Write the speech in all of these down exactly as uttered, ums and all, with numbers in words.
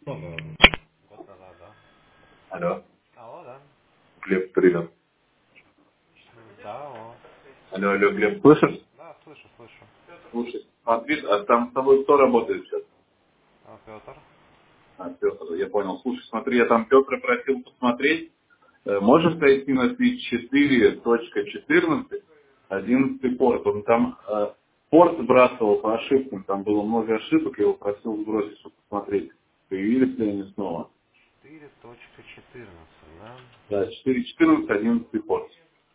Тоже год назад, да. Алло. Алло, да. Глеб, привет. М, Да, алло. Алло, алло, Глеб, слышишь? Да, слышу, слышу. Слушай, смотри, а там с тобой кто работает сейчас? А, Петр? А, Петр, я понял. Слушай, смотри, я там Петра просил посмотреть. Э, Можешь зайти на свич четыре точка четырнадцать, одиннадцатый порт. Он там э, порт сбрасывал по ошибкам, там было много ошибок, я его просил сбросить, чтобы посмотреть, появились ли они снова. четыре точка четырнадцать, да? Да, четыре точка четырнадцать, одиннадцатый порт.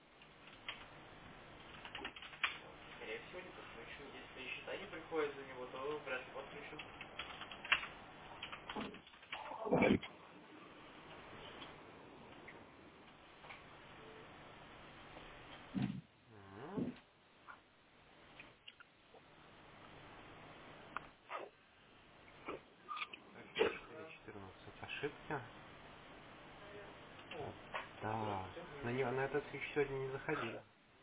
М, Так, четыре четырнадцать ошибки. А, Да. На, него, на этот свич сегодня не заходили.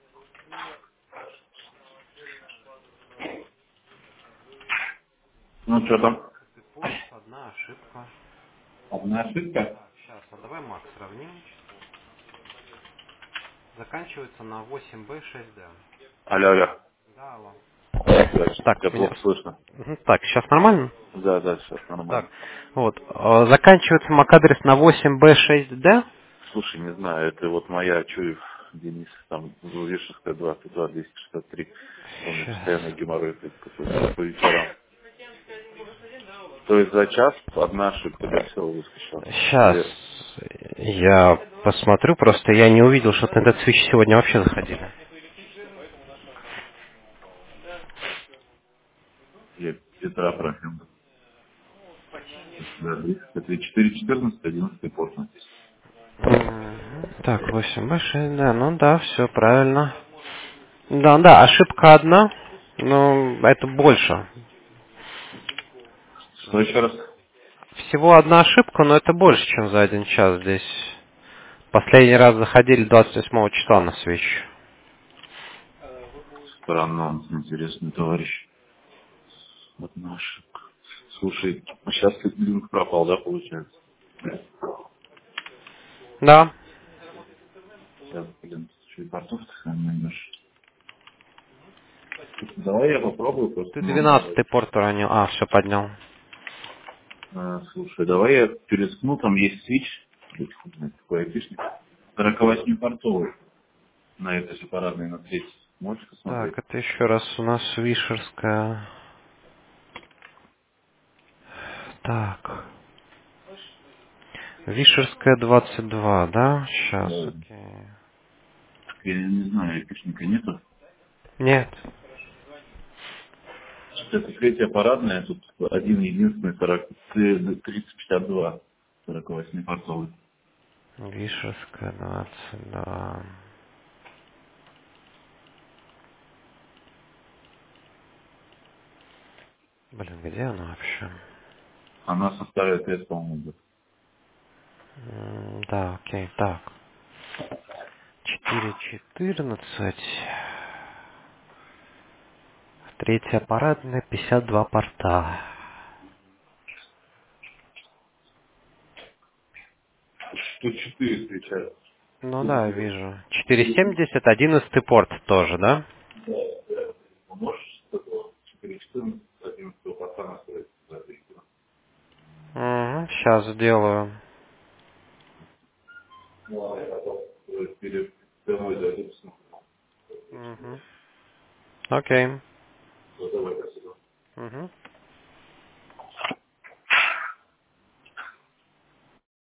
Ну что там? одиннадцатый порт, одна ошибка. Одна ошибка? Так, сейчас, а давай Макс сравним. Заканчивается на восемь бэ шесть дэ. Алло, алло. Да, алло. Тебя Так, меня... плохо слышно. Мгм, Так, сейчас нормально? Да, да, сейчас Так, нормально. вот. э, Заканчивается MAC-адрес на восемь бэ шесть дэ. Слушай, не знаю, это вот моя Чуев Денис, там, Вишевская двадцать два, двести шестьдесят три. У меня постоянно Сейчас. геморрой какой-то по вечерам. То есть за час одна ошибка, да, все выскочила. Сейчас Или я посмотрю, просто я не увидел, что на этот свич сегодня вообще заходили. я Петра Прохим. Да, это четыре четырнадцать, одиннадцатый порт написано. Мгм. Так, восемь бэ шесть дэ, ну да, все правильно. Да, да, ошибка одна, но это больше. Что еще раз? Всего одна ошибка, но это больше, чем за один час здесь. Последний раз заходили двадцать восьмого числа на свич. Странно, интересный товарищ. Одна ошибка. Слушай, сейчас линк пропал, да, получается? Да. Сейчас, блин, еще и портовка сам найдешь. Давай я попробую просто Ты новый добавить. двенадцатый порт уронил. А, все поднял. А, слушай, давай я перескну, там есть свич, блядь, хуй знает, какой айпишник, сорок восемь портовый на этой же парадной на третьей. Можешь Так, посмотреть? это еще раз у нас Вишерская. Так. Вишерская двадцать два, да? Сейчас, Да. окей. Я не знаю, айпишника нету. Нет. Это третья парадная, тут один единственный сорок, тридцать пятьдесят два, сорок восемь портовый. Вишерская двадцать два. Блин, где она вообще? Она составит вес, по-моему, будет. М, Да, окей, так. четыре четырнадцать. Третья парадная, пятьдесят два порта. Тут четыре встречаются. Ну да, Четыре. вижу. четыре семьдесят, одиннадцатый порт тоже, да? Да, да. Можешь такого четыре четырнадцать, одиннадцатого порта настроить за три кило. Угу, сейчас сделаю. Ну, ладно, я потом э, перед домой зайду, посмотрю. Угу. Окей. Вот давай, спасибо. Угу.